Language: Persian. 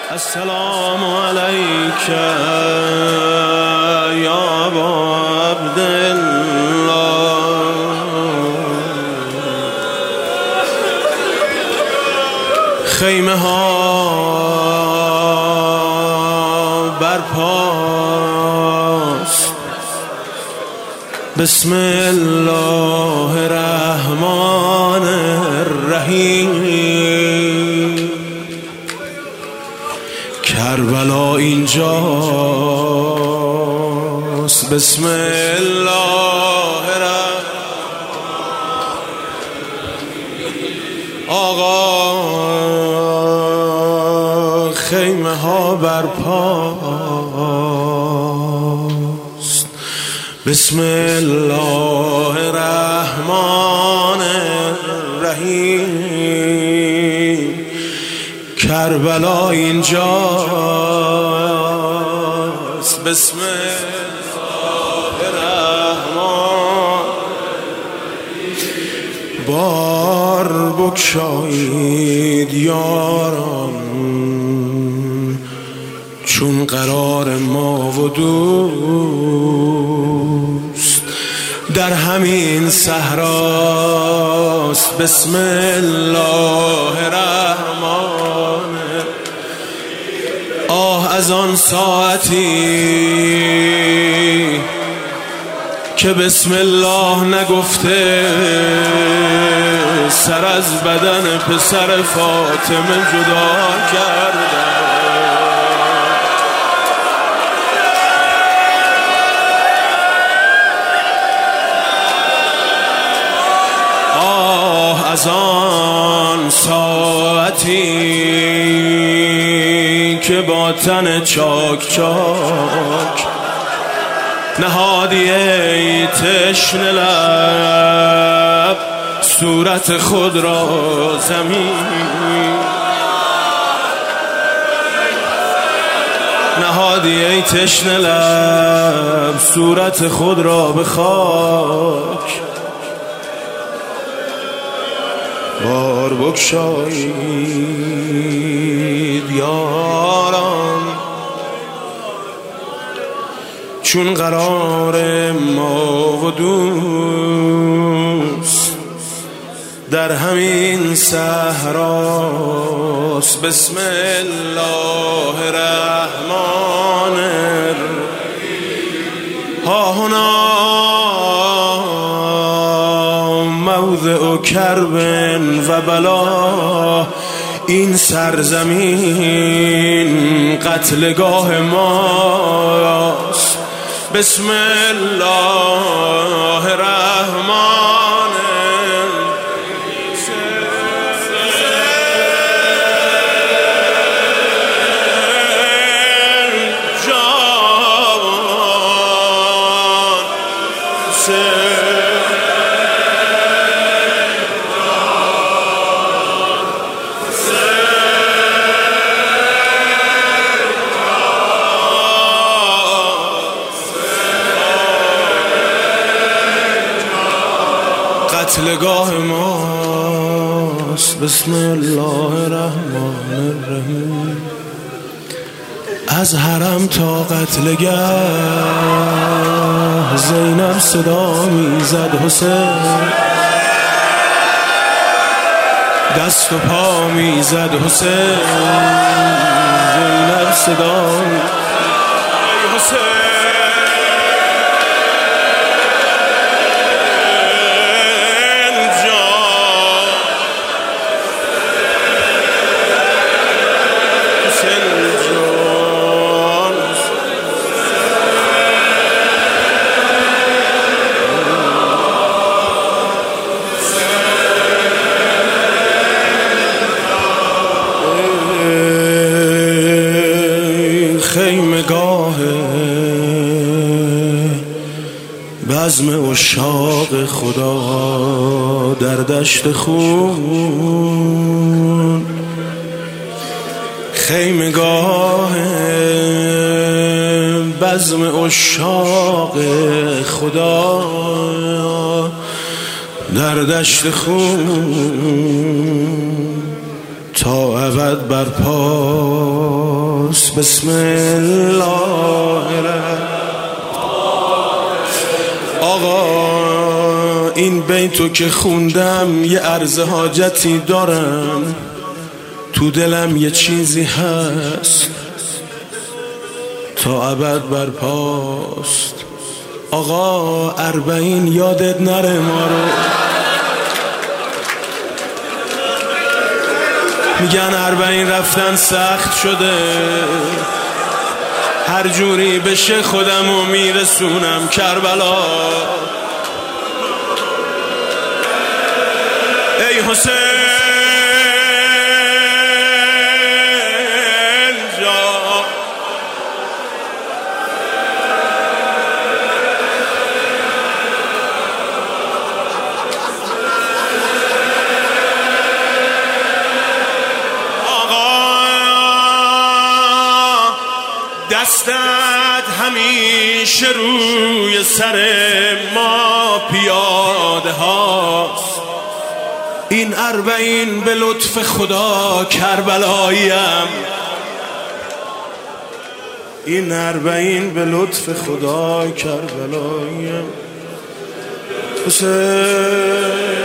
السلام عليك يا أبا عبد الله. خیمه ها برپاست، بسم الله الرحمن الرحیم. کربلا اینجاست، بسم الله الرحمن. آقا خیمه ها برپاست، بسم الله الرحمن الرحیم. کربلا اینجاست، بسم الله الرحمن. بار بگشایید یاران، چون قرار ما و دوست در همین صحراست، بسم الله الرحمن. آه از آن ساعتی که بسم الله نگفته سر از بدن پسر فاطمه جدا کرده. آه از آن ساعتی که با تن چاک چاک نهادی ای تشنه لب صورت خود را زمین. نهادی ای تشنه لب صورت خود را به خاک. بار بگشایید یاران، چون قرار ما و دوست در همین صحراست، بسم الله الرحمن الرحیم. ها هنا موضع کرب و بلا، این سرزمین قتلگاه ماست، بسم الله الرحمن قتلگاه ماست، بسم الله الرحمن الرحیم. از حرم تا قتلگاه زینب صدا میزد حسین، دست و پا میزد حسین. زینب صدا حسین. خیمگاه بزم عشاق خدا در دشت خون. خیمگاه بزم عشاق خدا در دشت خون. تا ابد برپاس. بسم الله آقا این بیتو که خوندم یه عرض حاجتی دارم، تو دلم یه چیزی هست تا ابد برپاست. آقا 40 یادت نره ما رو، میگن 40 رفتن سخت شده، هر جوری بشه خودمو میرسونم کربلا. ای حسین جان، آقا دستت همیشه روی سر ما پیاده هاست. این 40 به لطف خدا کربلاییم، این 40 به لطف خدا کربلاییم. حسین